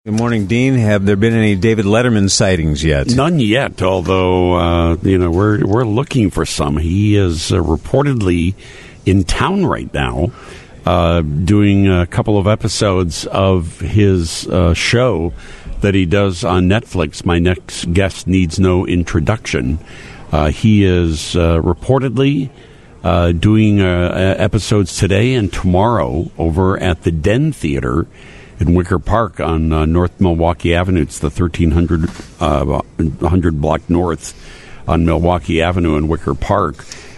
Good morning, Dean. Have there been any David Letterman sightings yet? None yet, although, we're looking for some. He is reportedly in town right now, doing a couple of episodes of his show that he does on Netflix. My next guest needs no introduction. He is reportedly doing episodes today and tomorrow over at the Den Theater in Wicker Park on North Milwaukee Avenue. It's the 100 block north on Milwaukee Avenue in Wicker Park.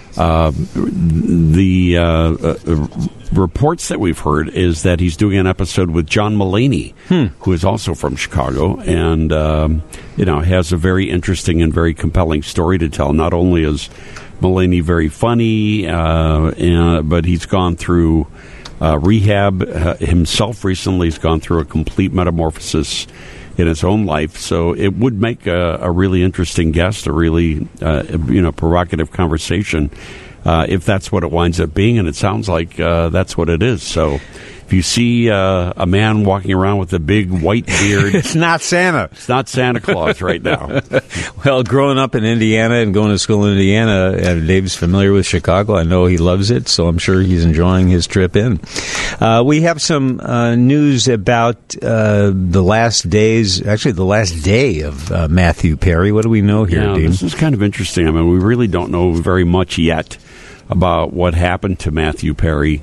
The reports that we've heard is that he's doing an episode with John Mulaney, who is also from Chicago, and has a very interesting and very compelling story to tell. Not only is Mulaney very funny, but he's gone through rehab himself recently. He's gone through a complete metamorphosis in his own life, so it would make a really interesting guest, a really provocative conversation, if that's what it winds up being, and it sounds like that's what it is. So if you see a man walking around with a big white beard, it's not Santa. It's not Santa Claus right now. Well, growing up in Indiana and going to school in Indiana, Dave's familiar with Chicago. I know he loves it, so I'm sure he's enjoying his trip in. We have some news about the last day of Matthew Perry. What do we know here, Dean? This is kind of interesting. I mean, we really don't know very much yet about what happened to Matthew Perry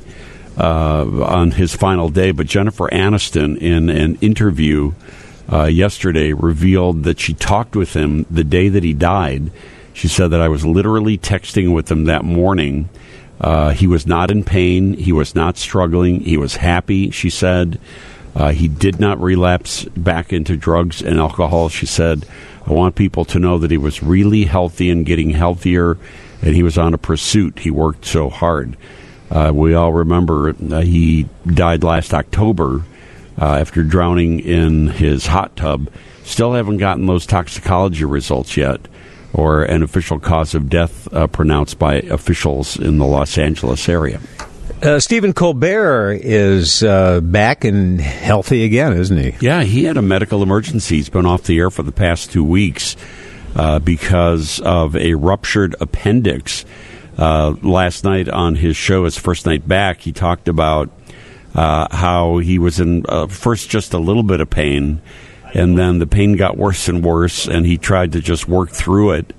on his final day, but Jennifer Aniston, in an interview yesterday, revealed that she talked with him the day that he died. She said that I was literally texting with him that morning. He was not in pain. He was not struggling. He was happy, she said. He did not relapse back into drugs and alcohol. She said, I want people to know that he was really healthy and getting healthier, and he was on a pursuit. He worked so hard. We all remember he died last October after drowning in his hot tub. Still haven't gotten those toxicology results yet, or an official cause of death pronounced by officials in the Los Angeles area. Stephen Colbert is back and healthy again, isn't he? Yeah, he had a medical emergency. He's been off the air for the past 2 weeks because of a ruptured appendix. Last night on his show, his first night back, he talked about how he was in first just a little bit of pain, and then the pain got worse and worse, and he tried to just work through it,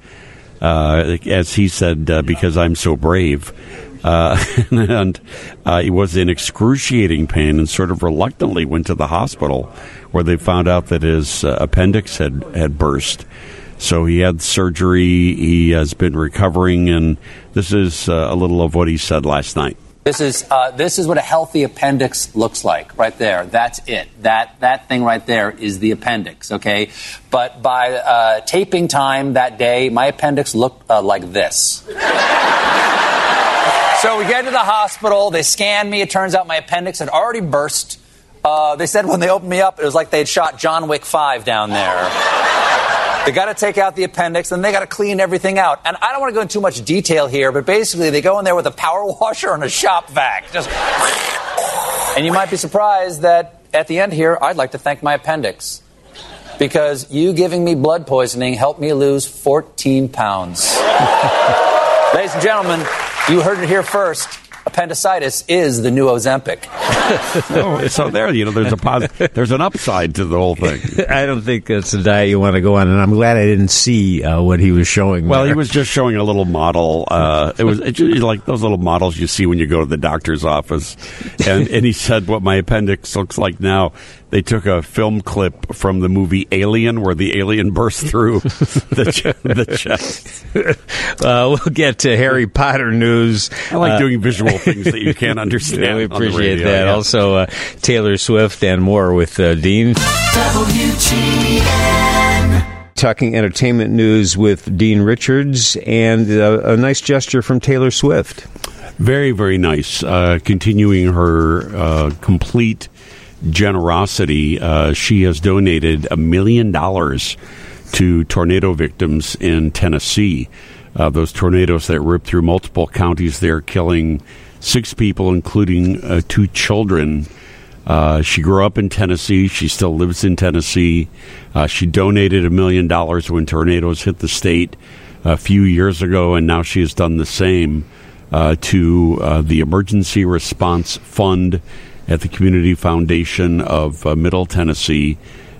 as he said, because I'm so brave. And he was in excruciating pain and sort of reluctantly went to the hospital, where they found out that his appendix had burst. So he had surgery. He has been recovering, and this is a little of what he said last night. This is what a healthy appendix looks like, right there. That's it. That thing right there is the appendix, okay? But by taping time that day, my appendix looked like this. So we get to the hospital. They scan me. It turns out my appendix had already burst. They said when they opened me up, it was like they had shot John Wick 5 down there. They got to take out the appendix, and they got to clean everything out. And I don't want to go into too much detail here, but basically they go in there with a power washer and a shop vac. And you might be surprised that at the end here, I'd like to thank my appendix, because you giving me blood poisoning helped me lose 14 pounds. Ladies and gentlemen, you heard it here first. Appendicitis is the new Ozempic. So there, there's an upside to the whole thing. I don't think that's the diet you want to go on, and I'm glad I didn't see what he was showing. Well, he was just showing a little model. It was like those little models you see when you go to the doctor's office. And he said what my appendix looks like now. They took a film clip from the movie Alien, where the alien burst through the chest. We'll get to Harry Potter news. I like doing visual things that you can't understand. Yeah, we appreciate that. Yeah. Also, Taylor Swift and more with Dean. WGN. Talking entertainment news with Dean Richards, and a nice gesture from Taylor Swift. Very, very nice. Continuing her complete generosity. She has donated $1 million to tornado victims in Tennessee. Those tornadoes that ripped through multiple counties there, killing 6 people, including 2 children. She grew up in Tennessee. She still lives in Tennessee. She donated $1 million when tornadoes hit the state a few years ago, and now she has done the same to the Emergency Response Fund at the Community Foundation of Middle Tennessee.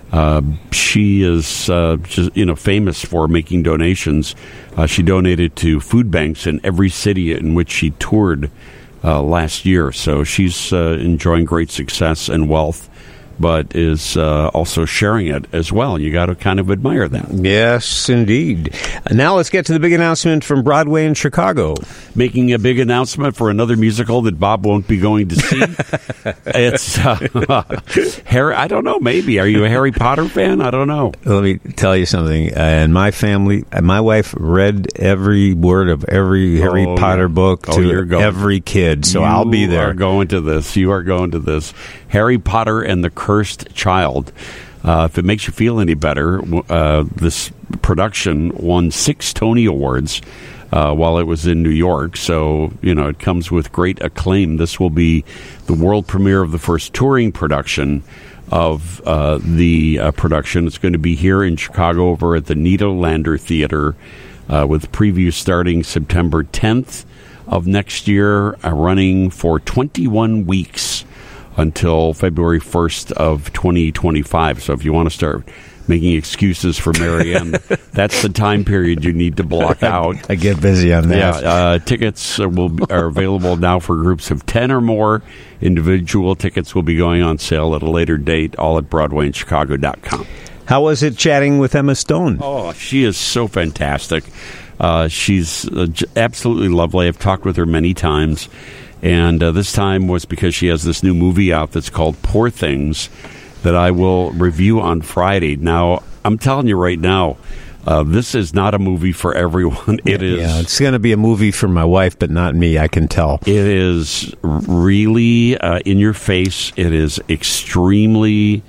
She is just, famous for making donations. She donated to food banks in every city in which she toured last year. So she's enjoying great success and wealth, but is also sharing it as well. You got to kind of admire that. Yes, indeed. Now let's get to the big announcement from Broadway in Chicago. Making a big announcement for another musical that Bob won't be going to see. It's Harry. I don't know. Maybe. Are you a Harry Potter fan? I don't know. Let me tell you something. In my family, my wife read every word of every Harry Potter book to every kid. So I'll be there. You are going to this. Harry Potter and the Cursed Child. If it makes you feel any better, this production won 6 Tony Awards while it was in New York. So, it comes with great acclaim. This will be the world premiere of the first touring production of the production. It's going to be here in Chicago over at the Nederlander Theater with previews starting September 10th of next year, running for 21 weeks. Until February 1st of 2025. So if you want to start making excuses for Marianne, that's the time period you need to block out. I get busy on that. Yeah, tickets are available now for groups of 10 or more. Individual tickets will be going on sale at a later date, all at BroadwayInChicago.com. How was it chatting with Emma Stone? Oh, she is so fantastic. She's absolutely lovely. I've talked with her many times. And this time was because she has this new movie out that's called Poor Things that I will review on Friday. Now, I'm telling you right now, this is not a movie for everyone. It is. Yeah, it's going to be a movie for my wife, but not me, I can tell. It is really in your face. It is extremely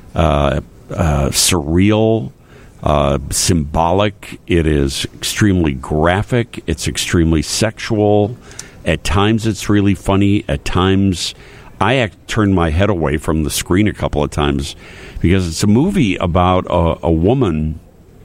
surreal, symbolic. It is extremely graphic. It's extremely sexual. At times, it's really funny. At times, I turned my head away from the screen a couple of times because it's a movie about a woman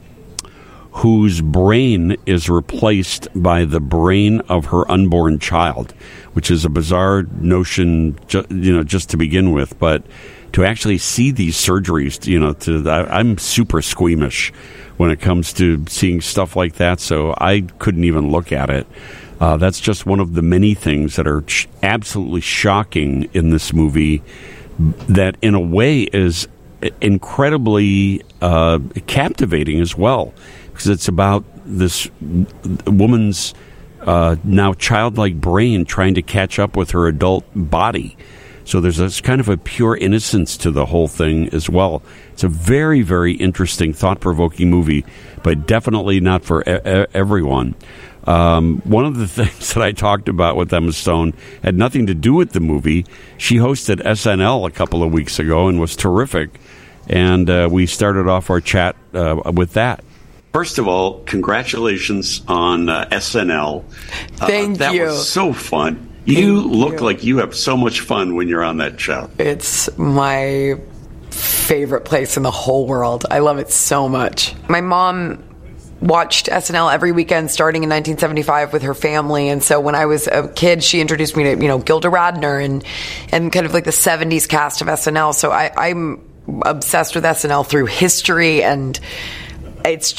whose brain is replaced by the brain of her unborn child, which is a bizarre notion, just to begin with. But to actually see these surgeries, I'm super squeamish when it comes to seeing stuff like that, so I couldn't even look at it. That's just one of the many things that are absolutely shocking in this movie that, in a way, is incredibly captivating as well, because it's about this woman's now childlike brain trying to catch up with her adult body. So there's this kind of a pure innocence to the whole thing as well. It's a very, very interesting, thought-provoking movie, but definitely not for everyone. One of the things that I talked about with Emma Stone had nothing to do with the movie. She hosted SNL a couple of weeks ago and was terrific. And we started off our chat with that. First of all, congratulations on SNL. Thank you. That was so fun. You look like you have so much fun when you're on that show. It's my favorite place in the whole world. I love it so much. My mom watched SNL every weekend starting in 1975 with her family, and so when I was a kid, she introduced me to Gilda Radner and kind of like the 70s cast of SNL. So I'm obsessed with SNL through history, and it's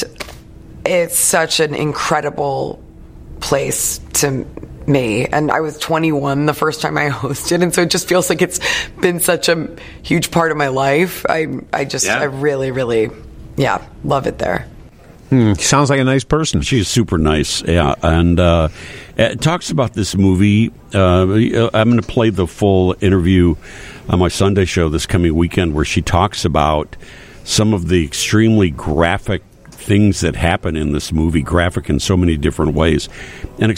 such an incredible place to me. And I was 21 the first time I hosted, and so it just feels like it's been such a huge part of my life. I really, really, love it there. Sounds like a nice person. She's super nice, yeah. And it talks about this movie. I'm going to play the full interview on my Sunday show this coming weekend, where she talks about some of the extremely graphic things that happen in this movie, graphic in so many different ways, and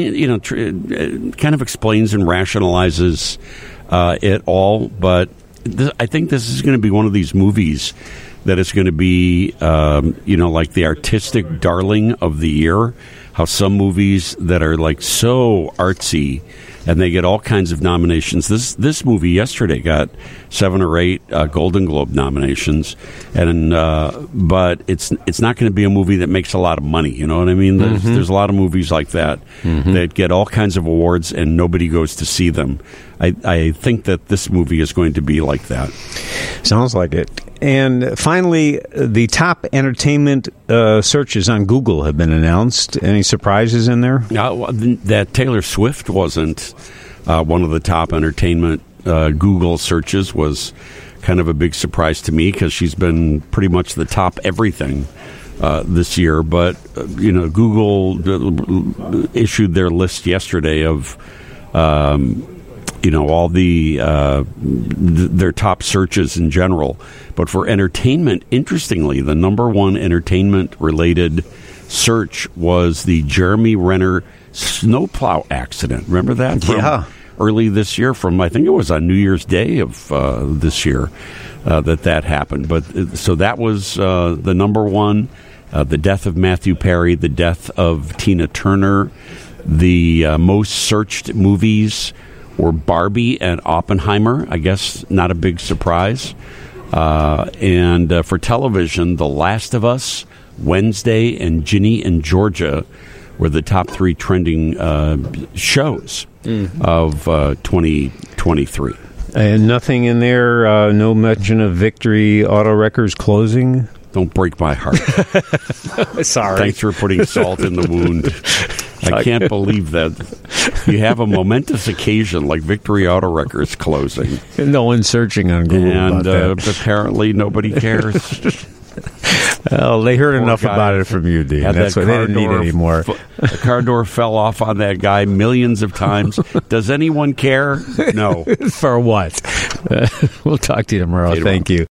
kind of explains and rationalizes it all. But I think this is going to be one of these movies that is going to be, like the artistic darling of the year. How some movies that are like so artsy and they get all kinds of nominations. This movie yesterday got 7 or 8 Golden Globe nominations, and but it's not going to be a movie that makes a lot of money. You know what I mean? There's a lot of movies like that that get all kinds of awards and nobody goes to see them. I think that this movie is going to be like that. Sounds like it. And finally, the top entertainment searches on Google have been announced. Any surprises in there? That Taylor Swift wasn't one of the top entertainment Google searches was kind of a big surprise to me because she's been pretty much the top everything this year. But, Google issued their list yesterday of all their top searches in general. But for entertainment, interestingly, the number one entertainment-related search was the Jeremy Renner snowplow accident. Remember that? Yeah. Early this year, I think it was on New Year's Day of this year that happened. But so that was the number one. The death of Matthew Perry, the death of Tina Turner. The most searched movies were Barbie and Oppenheimer. I guess not a big surprise. And for television, The Last of Us, Wednesday, and Ginny and Georgia were the top 3 trending shows of 2023. And nothing in there, no mention of Victory Auto Wreckers closing? Don't break my heart. Sorry. Thanks for putting salt in the wound. I can't believe that you have a momentous occasion like Victory Auto Wreckers closing. No one's searching on Google and about that. Apparently nobody cares. Well, they heard enough about it from you, Dean. That's why they didn't need any more. The car door fell off on that guy millions of times. Does anyone care? No. For what? We'll talk to you tomorrow. Thank you.